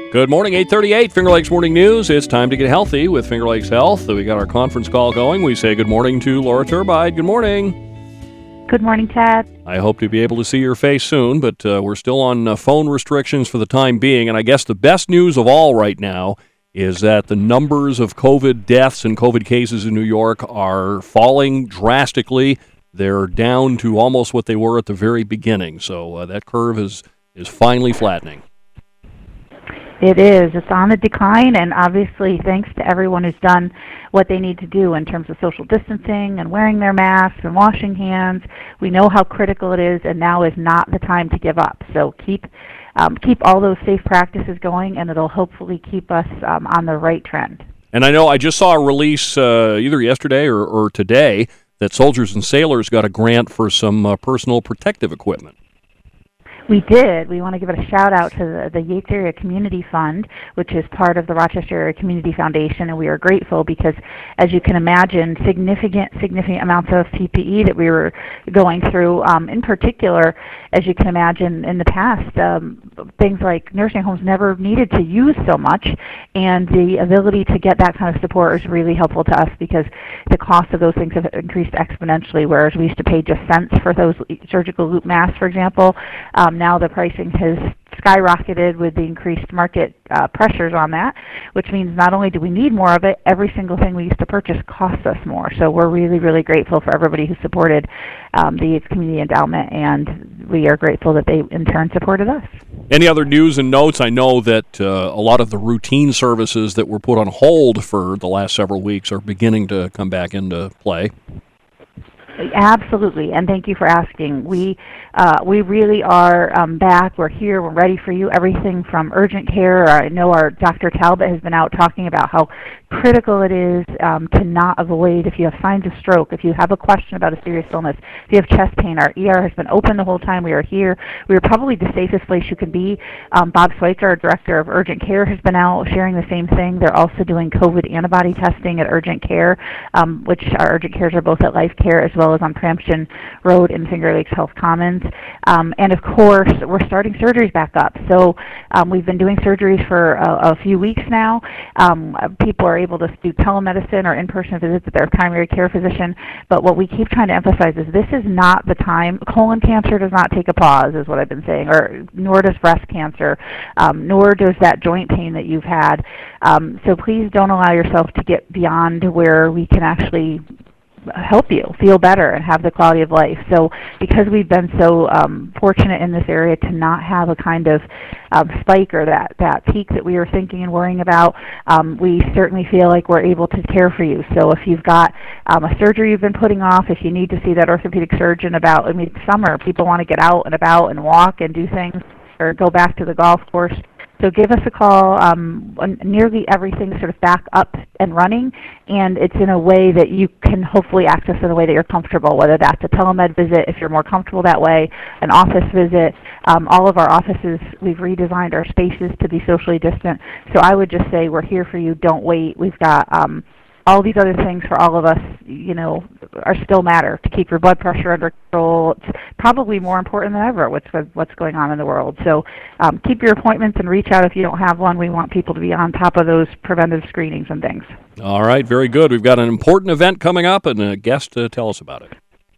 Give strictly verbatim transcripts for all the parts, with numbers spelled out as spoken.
Good morning, eight thirty-eight, Finger Lakes Morning News. It's time to get healthy with Finger Lakes Health. We got our conference call going. We say good morning to Laura Turbide. Good morning. Good morning, Ted. I hope to be able to see your face soon, but uh, we're still on uh, phone restrictions for the time being. And I guess the best news of all right now is that the numbers of COVID deaths and COVID cases in New York are falling drastically. They're down to almost what they were at the very beginning. So uh, that curve is, is finally flattening. It is. It's on the decline, and obviously thanks to everyone who's done what they need to do in terms of social distancing and wearing their masks and washing hands. We know how critical it is, and now is not the time to give up. So keep um, keep all those safe practices going, and it'll hopefully keep us um, on the right trend. And I know I just saw a release uh, either yesterday or, or today that Soldiers and Sailors got a grant for some uh, personal protective equipment. We did. We want to give it a shout out to the, the Yates Area Community Fund, which is part of the Rochester Area Community Foundation, and we are grateful because, as you can imagine, significant, significant amounts of P P E that we were going through. Um, in particular, as you can imagine, in the past, um, things like nursing homes never needed to use so much, and the ability to get that kind of support is really helpful to us because the cost of those things have increased exponentially, whereas we used to pay just cents for those surgical loop masks, for example. Um, now the pricing has skyrocketed with the increased market uh, pressures on that, which means not only do we need more of it, every single thing we used to purchase costs us more. So we're really, really grateful for everybody who supported um, the Yates Community Endowment, and we are grateful that they in turn supported us. Any other news and notes? I know that uh, a lot of the routine services that were put on hold for the last several weeks are beginning to come back into play. Absolutely, and thank you for asking. We uh, we really are um, back. We're here. We're ready for you. Everything from urgent care. I know our Doctor Talbot has been out talking about how critical it is um, to not avoid if you have signs of stroke, if you have a question about a serious illness, if you have chest pain. Our E R has been open the whole time we are here. We are probably the safest place you can be. Um, Bob Schweitzer, our Director of Urgent Care, has been out sharing the same thing. They're also doing COVID antibody testing at urgent care, um, which our urgent cares are both at Life Care as well as on Prampton Road in Finger Lakes Health Commons. Um, and of course, we're starting surgeries back up. So um, we've been doing surgeries for a, a few weeks now. Um, people are able to do telemedicine or in-person visits with their primary care physician. But what we keep trying to emphasize is this is not the time. Colon cancer does not take a pause, is what I've been saying, or nor does breast cancer, um, nor does that joint pain that you've had. Um, so please don't allow yourself to get beyond where we can actually help you feel better and have the quality of life. So because we've been so um, fortunate in this area to not have a kind of um, spike or that, that peak that we were thinking and worrying about, um, we certainly feel like we're able to care for you. So if you've got um, a surgery you've been putting off, if you need to see that orthopedic surgeon about, I mean, summer, people want to get out and about and walk and do things or go back to the golf course. So give us a call. Um, nearly everything's sort of back up and running, and it's in a way that you can hopefully access in a way that you're comfortable, whether that's a telemed visit if you're more comfortable that way, an office visit. Um, all of our offices, we've redesigned our spaces to be socially distant. So I would just say we're here for you. Don't wait. We've got um, all these other things for all of us, you know, are still matter to keep your blood pressure under control. It's probably more important than ever with what's going on in the world. So um, keep your appointments and reach out if you don't have one. We want people to be on top of those preventive screenings and things. All right, very good. We've got an important event coming up and a guest to tell us about it.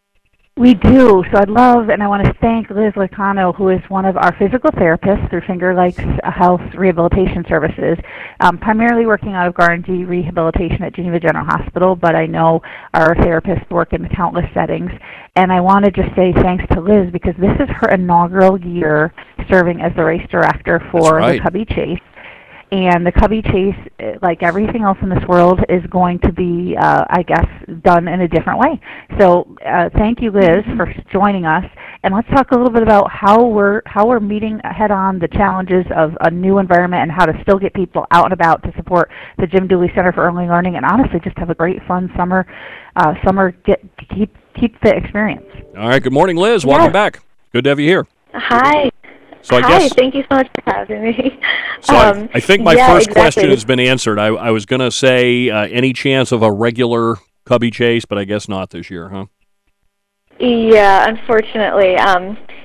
We do. So I'd love, and I want to thank Liz Licano, who is one of our physical therapists through Finger Lakes Health Rehabilitation Services, um, primarily working out of Garden G Rehabilitation at Geneva General Hospital, but I know our therapists work in countless settings. And I want to just say thanks to Liz because this is her inaugural year serving as the race director for right. the Cubby Chase. And the Cubby Chase, like everything else in this world, is going to be, uh, I guess, done in a different way. So uh, thank you, Liz, for joining us. And let's talk a little bit about how we're how we're meeting head-on the challenges of a new environment and how to still get people out and about to support the Jim Dooley Center for Early Learning, and honestly, just have a great, fun summer, uh, summer get keep keep fit experience. All right. Good morning, Liz. Welcome yes. back. Good to have you here. Hi. So I Hi, guess, thank you so much for having me. So um, I, I think my yeah, first exactly. question has been answered. I, I was going to say uh, any chance of a regular Cubby Chase, but I guess not this year, huh? Yeah, unfortunately. Um,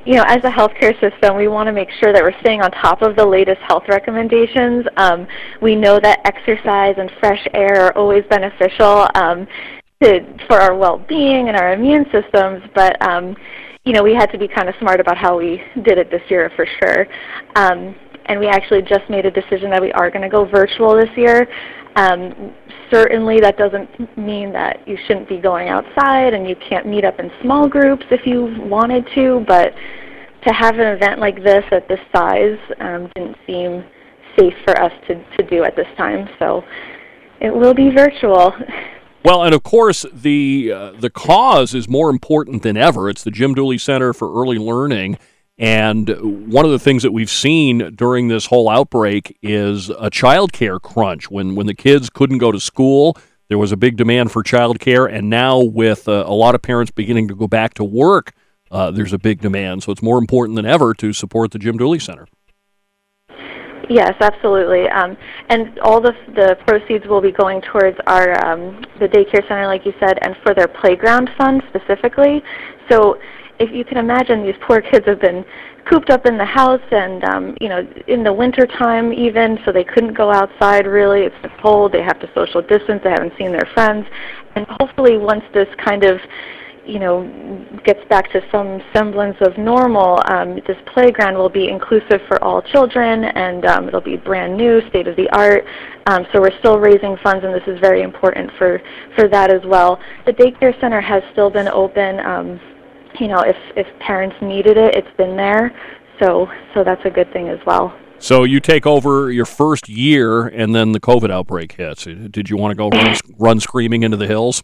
you know, as a healthcare system, we want to make sure that we're staying on top of the latest health recommendations. Um, we know that exercise and fresh air are always beneficial um, to, for our well-being and our immune systems, but um, you know, we had to be kind of smart about how we did it this year for sure. Um, and we actually just made a decision that we are going to go virtual this year. Um, certainly that doesn't mean that you shouldn't be going outside and you can't meet up in small groups if you wanted to, but to have an event like this at this size um, didn't seem safe for us to, to do at this time. So it will be virtual. Well, and of course, the uh, the cause is more important than ever. It's the Jim Dooley Center for Early Learning. And one of the things that we've seen during this whole outbreak is a child care crunch. When when the kids couldn't go to school, there was a big demand for child care. And now with uh, a lot of parents beginning to go back to work, uh, there's a big demand. So it's more important than ever to support the Jim Dooley Center. Yes, absolutely. Um, and all the, the proceeds will be going towards our um, the daycare center, like you said, and for their playground fund specifically. So if you can imagine, these poor kids have been cooped up in the house and, um, you know, in the winter time even, so they couldn't go outside really. It's been cold. They have to social distance. They haven't seen their friends. And hopefully once this kind of, you know, gets back to some semblance of normal, um, this playground will be inclusive for all children, and um, it'll be brand new, state-of-the-art. Um, so we're still raising funds, and this is very important for, for that as well. The daycare center has still been open. Um, you know, if, if parents needed it, it's been there. So, so that's a good thing as well. So you take over your first year, and then the COVID outbreak hits. Did you want to go run, run screaming into the hills?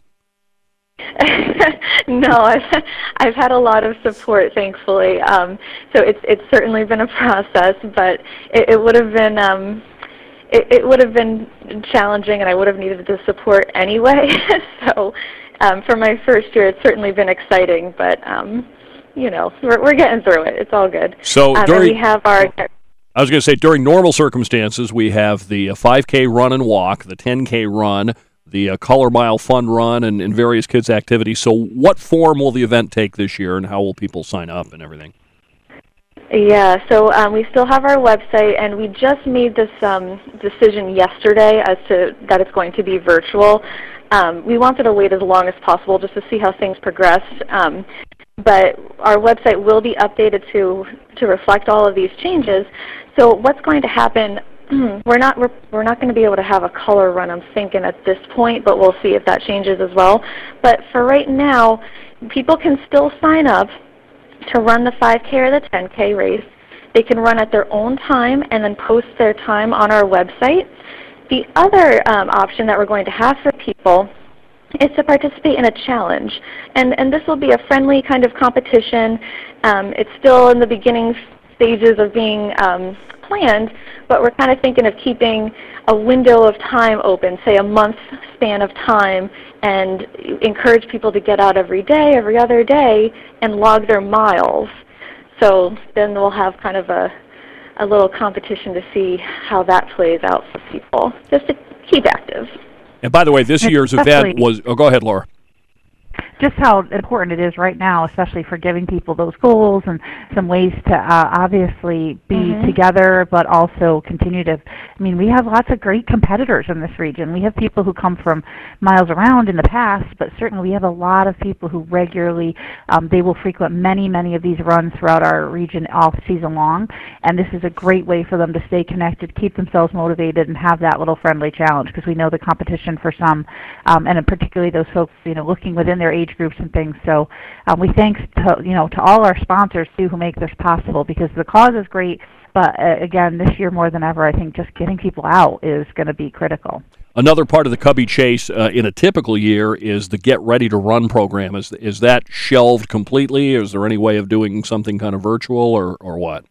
No, I've, I've had a lot of support, thankfully. Um, so it's it's certainly been a process, but it, it would have been um, it, it would have been challenging, and I would have needed the support anyway. So um, for my first year, it's certainly been exciting, but um, you know, we're we're getting through it. It's all good. So um, during and we have our. I was going to say during normal circumstances, we have the five K run and walk, the ten K run, the uh, Color Mile Fun Run, and, and various kids' activities. So what form will the event take this year, and how will people sign up and everything? Yeah, so um, we still have our website, and we just made this um, decision yesterday as to that it's going to be virtual. Um, we wanted to wait as long as possible just to see how things progressed. Um, but our website will be updated to, to reflect all of these changes. So what's going to happen, we're not we're, we're not going to be able to have a color run, I'm thinking, at this point, but we'll see if that changes as well. But for right now, people can still sign up to run the five K or the ten K race. They can run at their own time and then post their time on our website. The other um, option that we're going to have for people is to participate in a challenge. And, and this will be a friendly kind of competition. Um, it's still in the beginning stages of being um, planned, but we're kind of thinking of keeping a window of time open, say a month span of time, and encourage people to get out every day, every other day, and log their miles. So then we'll have kind of a, a little competition to see how that plays out for people, just to keep active. And by the way, this year's event was, oh, go ahead, Laura. Just how important it is right now, especially for giving people those goals and some ways to uh, obviously be mm-hmm. together, but also continue to, I mean, we have lots of great competitors in this region. We have people who come from miles around in the past, but certainly we have a lot of people who regularly, um, they will frequent many, many of these runs throughout our region all season long, and this is a great way for them to stay connected, keep themselves motivated, and have that little friendly challenge, because we know the competition for some, um, and particularly those folks, you know, looking within their age groups and things. So um, we thanks to, you know, to all our sponsors too who make this possible, because the cause is great, but uh, again, this year more than ever, I think just getting people out is going to be critical. Another part of the Cubby Chase uh, in a typical year is the Get Ready to Run program. Is is that shelved completely? Is there any way of doing something kind of virtual, or, or what?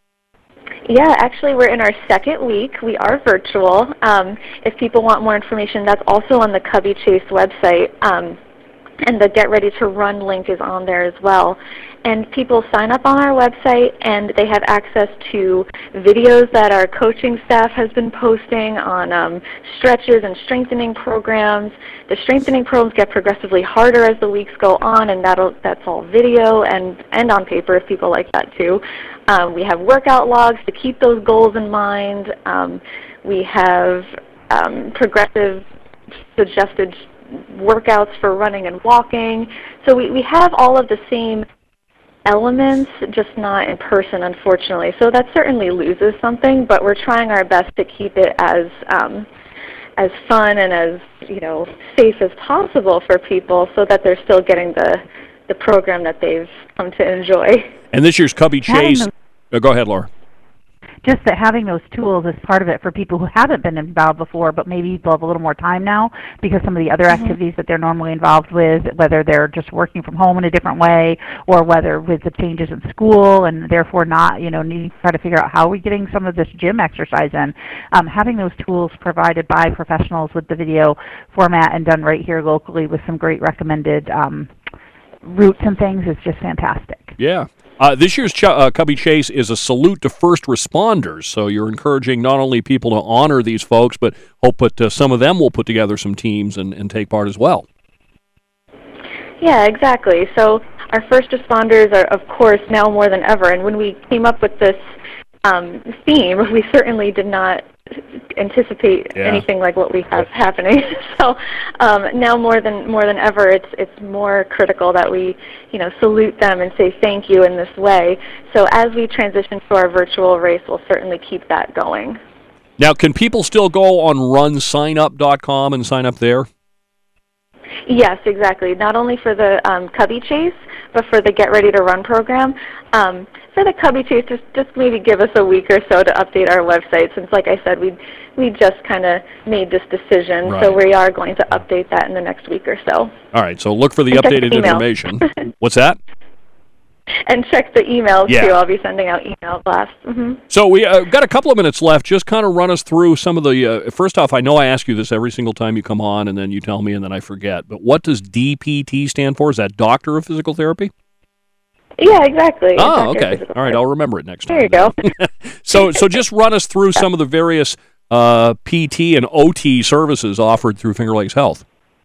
Yeah, actually we're in our second week. We are virtual. Um, if people want more information, that's also on the Cubby Chase website. Um, and the Get Ready to Run link is on there as well. And people sign up on our website, and they have access to videos that our coaching staff has been posting on um, stretches and strengthening programs. The strengthening programs get progressively harder as the weeks go on, and that'll, that's all video and, and on paper if people like that too. Um, we have workout logs to keep those goals in mind. Um, we have um, progressive suggested workouts for running and walking. So we, we have all of the same elements, just not in person, unfortunately. So that certainly loses something, but we're trying our best to keep it as um, as fun and as, you know, safe as possible for people, so that they're still getting the the program that they've come to enjoy. And this year's Cubby Chase. Oh, go ahead, Laura. Just that having those tools is part of it for people who haven't been involved before, but maybe people have a little more time now because some of the other mm-hmm. activities that they're normally involved with, whether they're just working from home in a different way or whether with the changes in school and therefore not, you know, needing to try to figure out how we're getting some of this gym exercise in. Um, having those tools provided by professionals with the video format and done right here locally with some great recommended um, routes and things is just fantastic. Yeah. Uh, this year's Ch- uh, Cubby Chase is a salute to first responders, so you're encouraging not only people to honor these folks, but hope that uh, some of them will put together some teams and, and take part as well. Yeah, exactly. So our first responders are, of course, now more than ever, and when we came up with this um, theme, we certainly did not anticipate yeah. anything like what we have happening. So um, now more than more than ever, it's it's more critical that we, you know, salute them and say thank you in this way. So as we transition to our virtual race, we'll certainly keep that going. Now, can people still go on run sign up dot com and sign up there? Yes, exactly. Not only for the um, Cubby Chase, but for the Get Ready to Run program. Um, for the Cubby Chase, just, just maybe give us a week or so to update our website, since, like I said, we we just kind of made this decision. Right. So we are going to update that in the next week or so. All right, so look for the and updated the information. What's that? And check the emails, yeah. too. I'll be sending out email blasts. Mm-hmm. So we uh, got a couple of minutes left. Just kind of run us through some of the, uh, first off, I know I ask you this every single time you come on, and then you tell me, and then I forget. But what does D P T stand for? Is that Doctor of Physical Therapy? Yeah, exactly. Oh, okay. All right, I'll remember it next time. There you go. so, so just run us through some of the various uh, P T and O T services offered through Finger Lakes Health.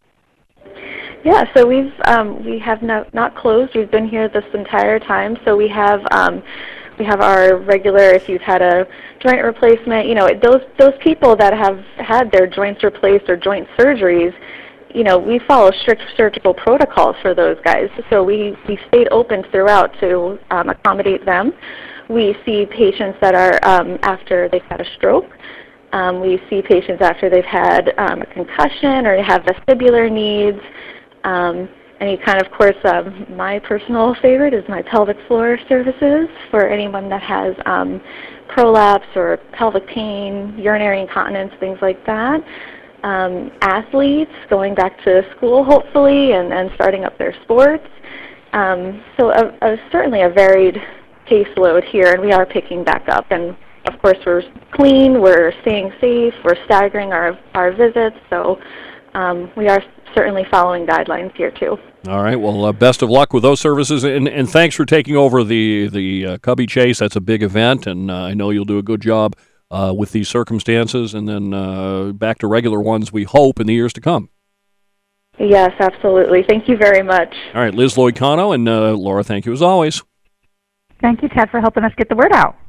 Yeah, so we've um, we have not not closed. We've been here this entire time. So we have um, we have our regular. If you've had a joint replacement, you know, those those people that have had their joints replaced or joint surgeries, you know, we follow strict surgical protocols for those guys. So we we stayed open throughout to um, accommodate them. We see patients that are um, after they've had a stroke. Um, we see patients after they've had um, a concussion or have vestibular needs. Um, any kind of course, um, my personal favorite is my pelvic floor services for anyone that has um, prolapse or pelvic pain, urinary incontinence, things like that. Um, athletes going back to school, hopefully, and, and starting up their sports. Um, so a, a, certainly a varied caseload here, and we are picking back up. And of course, we're clean, we're staying safe, we're staggering our, our visits, so um, we are certainly following guidelines here too. All right. Well, uh, best of luck with those services, and, and thanks for taking over the the uh, Cubby Chase. That's a big event, and uh, I know you'll do a good job uh, with these circumstances, and then uh, back to regular ones, we hope, in the years to come. Yes, absolutely. Thank you very much. All right, Liz Lloyd-Cano and uh, Laura, thank you as always. Thank you, Ted, for helping us get the word out.